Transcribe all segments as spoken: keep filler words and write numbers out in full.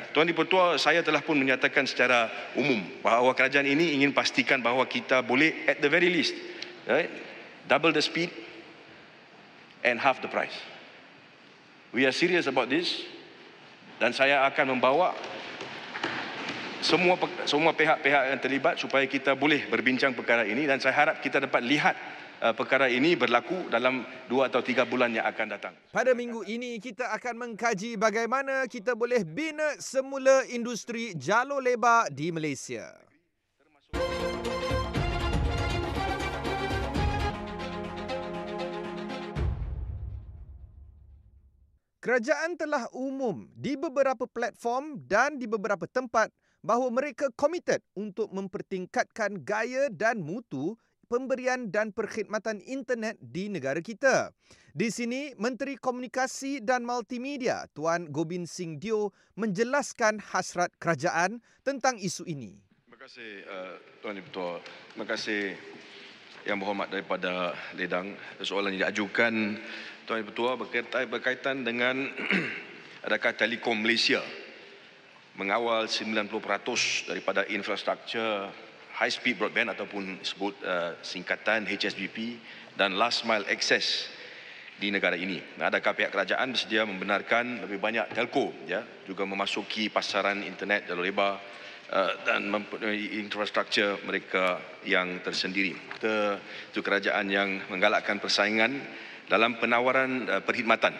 Tuan Dipertua, saya telah pun menyatakan secara umum bahawa kerajaan ini ingin pastikan bahawa kita boleh at the very least, right, double the speed and half the price. We are serious about this, dan saya akan membawa semua semua pihak-pihak yang terlibat supaya kita boleh berbincang perkara ini, dan saya harap kita dapat lihat uh, perkara ini berlaku dalam dua atau tiga bulan yang akan datang. Pada minggu ini kita akan mengkaji bagaimana kita boleh bina semula industri jalur lebar di Malaysia. Kerajaan telah umum di beberapa platform dan di beberapa tempat bahawa mereka komited untuk mempertingkatkan gaya dan mutu pemberian dan perkhidmatan internet di negara kita. Di sini, Menteri Komunikasi dan Multimedia Tuan Gobind Singh Deo menjelaskan hasrat kerajaan tentang isu ini. Terima kasih uh, Tuan Dipertua. Terima kasih Yang Berhormat daripada Ledang. Soalan yang diajukan Tuan Dipertua berkaitan, berkaitan dengan adakah Telekom Malaysia mengawal sembilan puluh peratus daripada infrastruktur high speed broadband ataupun sebut uh, singkatan H S B P dan last mile access di negara ini. Adakah pihak kerajaan bersedia membenarkan lebih banyak telco ya juga memasuki pasaran internet jalur lebar uh, dan mempunyai infrastruktur mereka yang tersendiri. Kita itu kerajaan yang menggalakkan persaingan dalam penawaran uh, perkhidmatan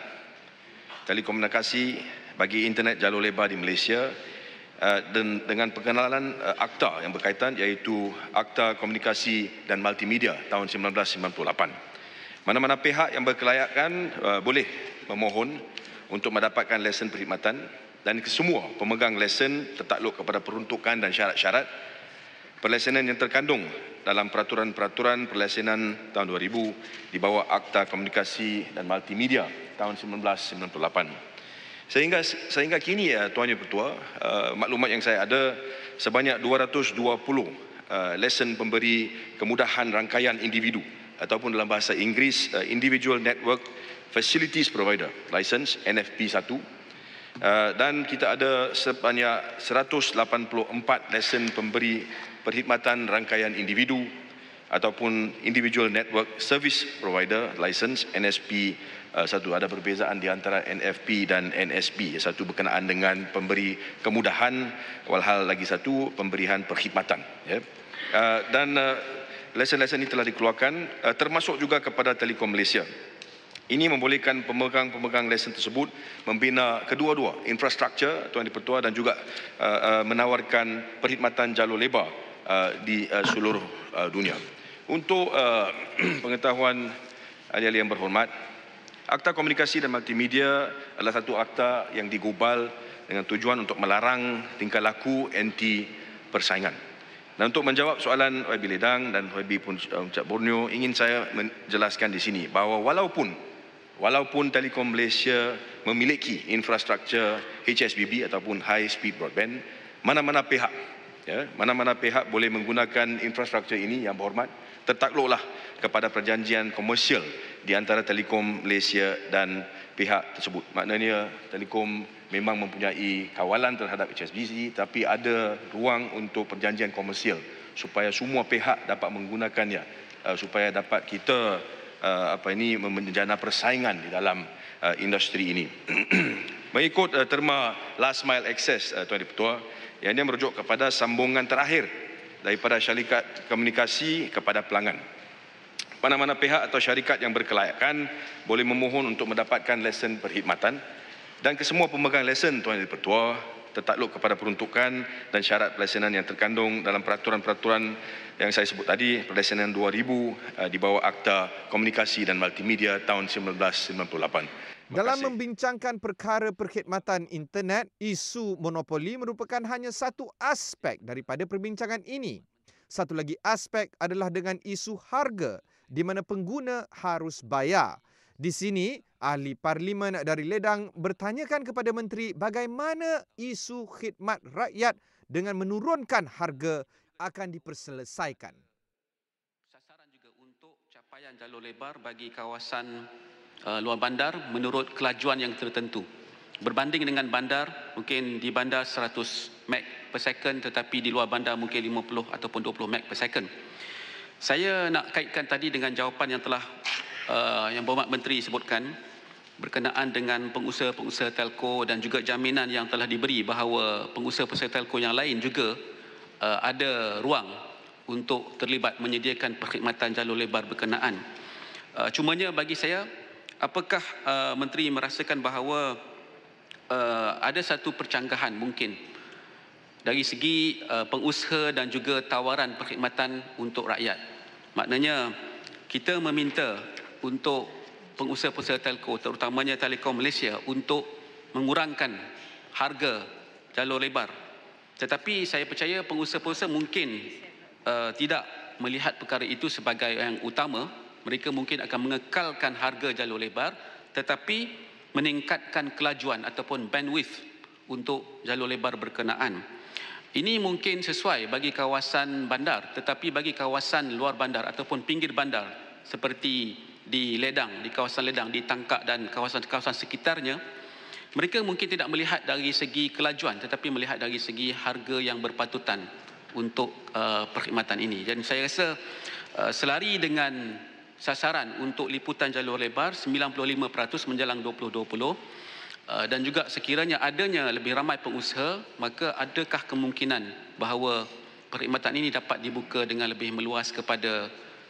telekomunikasi bagi internet jalur lebar di Malaysia uh, dan dengan pengenalan uh, akta yang berkaitan iaitu Akta Komunikasi dan Multimedia tahun seribu sembilan ratus sembilan puluh lapan. Mana-mana pihak yang berkelayakan uh, boleh memohon untuk mendapatkan lesen perkhidmatan, dan kesemua pemegang lesen tertakluk kepada peruntukan dan syarat-syarat perlesenan yang terkandung dalam peraturan-peraturan perlesenan tahun dua ribu di bawah Akta Komunikasi dan Multimedia tahun seribu sembilan ratus sembilan puluh lapan. Sehingga sehingga kini ya Tuan Dipertua, uh, maklumat yang saya ada sebanyak dua ratus dua puluh uh, lesen pemberi kemudahan rangkaian individu ataupun dalam bahasa Inggeris uh, Individual Network Facilities Provider license N F P satu. Uh, dan kita ada sebanyak seratus lapan puluh empat lesen pemberi perkhidmatan rangkaian individu ataupun Individual Network Service Provider license N S P satu. Ada perbezaan di antara N F P dan N S P. Satu berkenaan dengan pemberi kemudahan, walhal lagi satu pemberian perkhidmatan. Ya. Uh, dan uh, lesen-lesen ini telah dikeluarkan uh, termasuk juga kepada Telekom Malaysia. Ini membolehkan pemegang-pemegang lesen tersebut membina kedua-dua infrastruktur Tuan Dipertua dan juga uh, uh, menawarkan perkhidmatan jalur lebar uh, di uh, seluruh uh, dunia. Untuk uh, pengetahuan ahli-ahli yang berhormat, Akta Komunikasi dan Multimedia adalah satu akta yang digubal dengan tujuan untuk melarang tingkah laku anti persaingan. Dan untuk menjawab soalan Y B Ledang dan Y B pun Uncak Borneo, ingin saya menjelaskan di sini bahawa walaupun Walaupun Telekom Malaysia memiliki infrastruktur H S B B ataupun high speed broadband, mana-mana pihak, ya, mana-mana pihak boleh menggunakan infrastruktur ini yang berhormat, tertakluklah kepada perjanjian komersial di antara Telekom Malaysia dan pihak tersebut. Maknanya Telekom memang mempunyai kawalan terhadap H S B C, tapi ada ruang untuk perjanjian komersial supaya semua pihak dapat menggunakannya, uh, supaya dapat kita Uh, apa ini menjana persaingan di dalam uh, industri ini. Mengikut uh, terma last mile access uh, Tuan Dipertua, yang dia merujuk kepada sambungan terakhir daripada syarikat komunikasi kepada pelanggan. Mana-mana pihak atau syarikat yang berkelayakan boleh memohon untuk mendapatkan lesen perkhidmatan, dan kesemua pemegang lesen Tuan Dipertua tertakluk kepada peruntukan dan syarat perlesenan yang terkandung dalam peraturan-peraturan yang saya sebut tadi, perlesenan dua ribu uh, di bawah Akta Komunikasi dan Multimedia tahun seribu sembilan ratus sembilan puluh lapan. Dalam membincangkan perkara perkhidmatan internet, isu monopoli merupakan hanya satu aspek daripada perbincangan ini. Satu lagi aspek adalah dengan isu harga di mana pengguna harus bayar. Di sini, ahli parlimen dari Ledang bertanyakan kepada menteri bagaimana isu khidmat rakyat dengan menurunkan harga akan diperselesaikan. Sasaran juga untuk capaian jalur lebar bagi kawasan uh, luar bandar menurut kelajuan yang tertentu. berbanding dengan bandar, mungkin di bandar seratus meg per second, tetapi di luar bandar mungkin lima puluh ataupun dua puluh meg per second. Saya nak kaitkan tadi dengan jawapan yang telah uh, Yang Berhormat Menteri sebutkan berkenaan dengan pengusaha-pengusaha telco dan juga jaminan yang telah diberi bahawa pengusaha-pengusaha telco yang lain juga uh, ada ruang untuk terlibat menyediakan perkhidmatan jalur lebar berkenaan. Uh, cumanya bagi saya, apakah uh, Menteri merasakan bahawa uh, ada satu percanggahan mungkin dari segi uh, pengusaha dan juga tawaran perkhidmatan untuk rakyat? Maknanya kita meminta untuk pengusaha-pengusaha telco, terutamanya Telekom Malaysia, untuk mengurangkan harga jalur lebar. Tetapi saya percaya pengusaha-pengusaha mungkin uh, tidak melihat perkara itu sebagai yang utama. Mereka mungkin akan mengekalkan harga jalur lebar, tetapi meningkatkan kelajuan ataupun bandwidth untuk jalur lebar berkenaan. Ini mungkin sesuai bagi kawasan bandar, tetapi bagi kawasan luar bandar ataupun pinggir bandar seperti di Ledang, di kawasan Ledang, di Tangkak dan kawasan-kawasan sekitarnya, mereka mungkin tidak melihat dari segi kelajuan tetapi melihat dari segi harga yang berpatutan untuk uh, perkhidmatan ini. Dan saya rasa uh, selari dengan sasaran untuk liputan jalur lebar sembilan puluh lima peratus menjelang dua ribu dua puluh uh, dan juga sekiranya adanya lebih ramai pengusaha, maka adakah kemungkinan bahawa perkhidmatan ini dapat dibuka dengan lebih meluas kepada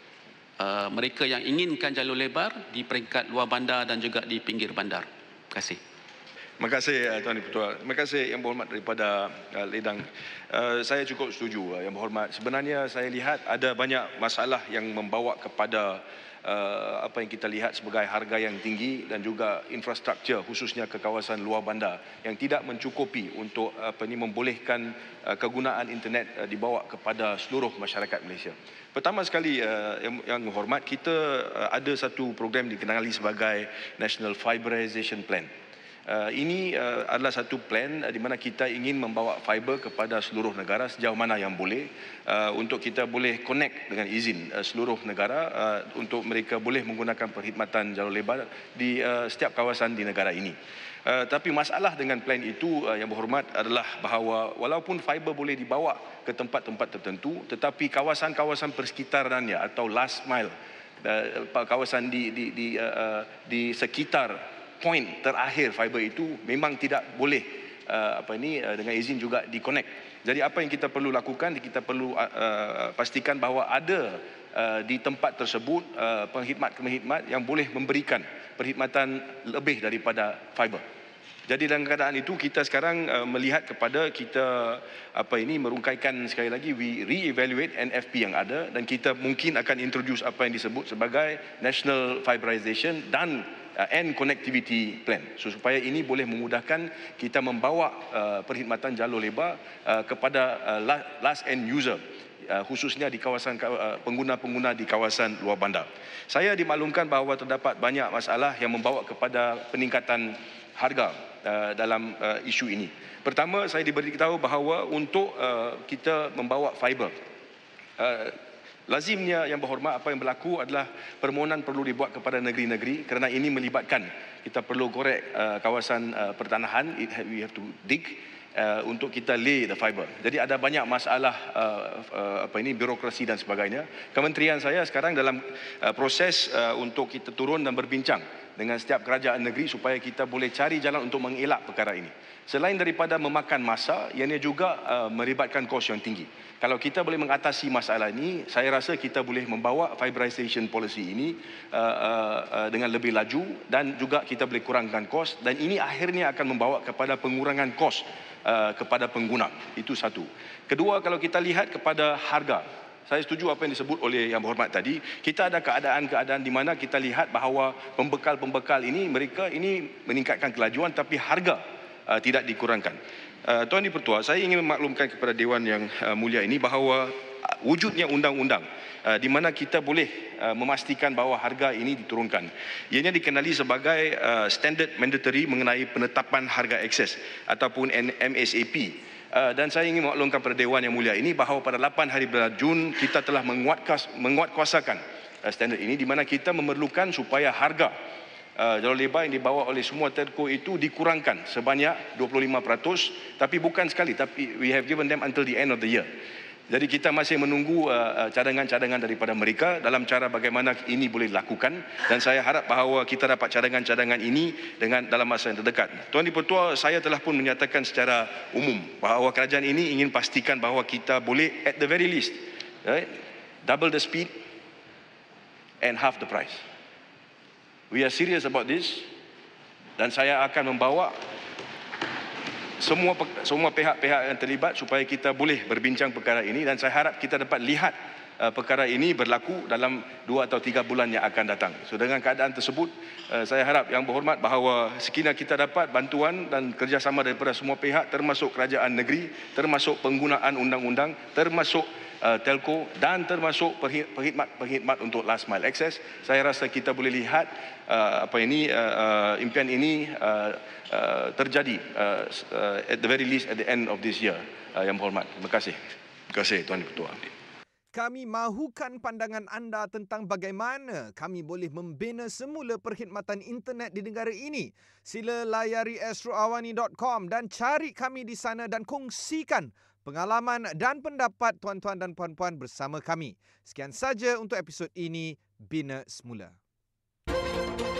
Uh, mereka yang inginkan jalur lebar di peringkat luar bandar dan juga di pinggir bandar. Terima kasih. Terima kasih Tuan Dipertua. Terima kasih Yang Berhormat daripada uh, Ledang. Uh, saya cukup setuju uh, Yang Berhormat. Sebenarnya saya lihat ada banyak masalah yang membawa kepada uh, apa yang kita lihat sebagai harga yang tinggi dan juga infrastruktur khususnya ke kawasan luar bandar yang tidak mencukupi untuk apa ini membolehkan uh, kegunaan internet uh, dibawa kepada seluruh masyarakat Malaysia. Pertama sekali uh, yang, yang hormat, kita uh, ada satu program dikenali sebagai National Fiberization Plan. Uh, ini uh, adalah satu plan uh, di mana kita ingin membawa fiber kepada seluruh negara sejauh mana yang boleh uh, untuk kita boleh connect dengan izin uh, seluruh negara uh, untuk mereka boleh menggunakan perkhidmatan jalur lebar di uh, setiap kawasan di negara ini. Uh, tapi masalah dengan plan itu uh, yang berhormat adalah bahawa walaupun fiber boleh dibawa ke tempat-tempat tertentu, tetapi kawasan-kawasan persekitarannya atau last mile, uh, kawasan di di di, uh, di sekitar point terakhir fiber itu memang tidak boleh uh, apa ini uh, dengan izin juga di-connect. Jadi apa yang kita perlu lakukan, kita perlu uh, uh, pastikan bahawa ada uh, di tempat tersebut uh, pengkhidmat-pengkhidmat yang boleh memberikan perkhidmatan lebih daripada fiber. Jadi dalam keadaan itu kita sekarang uh, melihat kepada kita apa ini merungkaikan sekali lagi we re-evaluate N F P yang ada dan kita mungkin akan introduce apa yang disebut sebagai National Fiberization dan uh, and Connectivity Plan. So, supaya ini boleh memudahkan kita membawa uh, perkhidmatan jalur lebar uh, kepada uh, last end user. Uh, khususnya di kawasan uh, pengguna-pengguna di kawasan luar bandar. Saya dimaklumkan bahawa terdapat banyak masalah yang membawa kepada peningkatan harga uh, dalam uh, isu ini. Pertama, saya diberitahu bahawa untuk uh, kita membawa fiber, uh, lazimnya yang berhormat apa yang berlaku adalah permohonan perlu dibuat kepada negeri-negeri kerana ini melibatkan kita perlu korek uh, kawasan uh, pertanahan, it, we have to dig Uh, untuk kita lay the fiber. Jadi ada banyak masalah uh, uh, apa ini birokrasi dan sebagainya. Kementerian saya sekarang dalam uh, proses uh, untuk kita turun dan berbincang dengan setiap kerajaan negeri supaya kita boleh cari jalan untuk mengelak perkara ini. Selain daripada memakan masa, ianya juga uh, melibatkan kos yang tinggi. Kalau kita boleh mengatasi masalah ini, saya rasa kita boleh membawa fiberization policy ini uh, uh, uh, dengan lebih laju dan juga kita boleh kurangkan kos dan ini akhirnya akan membawa kepada pengurangan kos Uh, kepada pengguna. Itu satu. Kedua, kalau kita lihat kepada harga, saya setuju apa yang disebut oleh Yang Berhormat tadi. Kita ada keadaan-keadaan di mana kita lihat bahawa pembekal-pembekal ini, mereka ini meningkatkan kelajuan tapi harga uh, tidak dikurangkan. Uh, Tuan Dipertua, saya ingin memaklumkan kepada Dewan yang uh, mulia ini bahawa uh, wujudnya undang-undang Uh, di mana kita boleh uh, memastikan bahawa harga ini diturunkan. Ianya dikenali sebagai uh, Standard Mandatory mengenai penetapan harga akses ataupun M S A P. Uh, dan saya ingin memaklumkan kepada Dewan yang mulia ini bahawa pada lapan hari bulan Jun kita telah menguatkas, menguatkuasakan uh, standard ini di mana kita memerlukan supaya harga uh, jalur lebar yang dibawa oleh semua telco itu dikurangkan sebanyak dua puluh lima peratus, tapi bukan sekali, tapi we have given them until the end of the year. Jadi kita masih menunggu uh, cadangan-cadangan daripada mereka dalam cara bagaimana ini boleh dilakukan, dan saya harap bahawa kita dapat cadangan-cadangan ini dengan dalam masa yang terdekat. Tuan Dipertua, saya telah pun menyatakan secara umum bahawa kerajaan ini ingin pastikan bahawa kita boleh at the very least, right, double the speed and half the price. We are serious about this, dan saya akan membawa semua semua pihak-pihak yang terlibat supaya kita boleh berbincang perkara ini, dan saya harap kita dapat lihat uh, perkara ini berlaku dalam dua atau tiga bulan yang akan datang. So dengan keadaan tersebut, uh, saya harap Yang Berhormat bahawa sekiranya kita dapat bantuan dan kerjasama daripada semua pihak, termasuk kerajaan negeri, termasuk penggunaan undang-undang, termasuk uh, telco dan termasuk perkhidmat-perkhidmat untuk last mile access, saya rasa kita boleh lihat uh, apa ini uh, uh, impian ini uh, uh, terjadi uh, uh, at the very least at the end of this year. Uh, Yang Berhormat, terima kasih. Terima kasih Tuan Ketua. Kami mahukan pandangan anda tentang bagaimana kami boleh membina semula perkhidmatan internet di negara ini. Sila layari astro awani dot com dan cari kami di sana dan kongsikan pengalaman dan pendapat tuan-tuan dan puan-puan bersama kami. Sekian saja untuk episod ini, Bina Semula.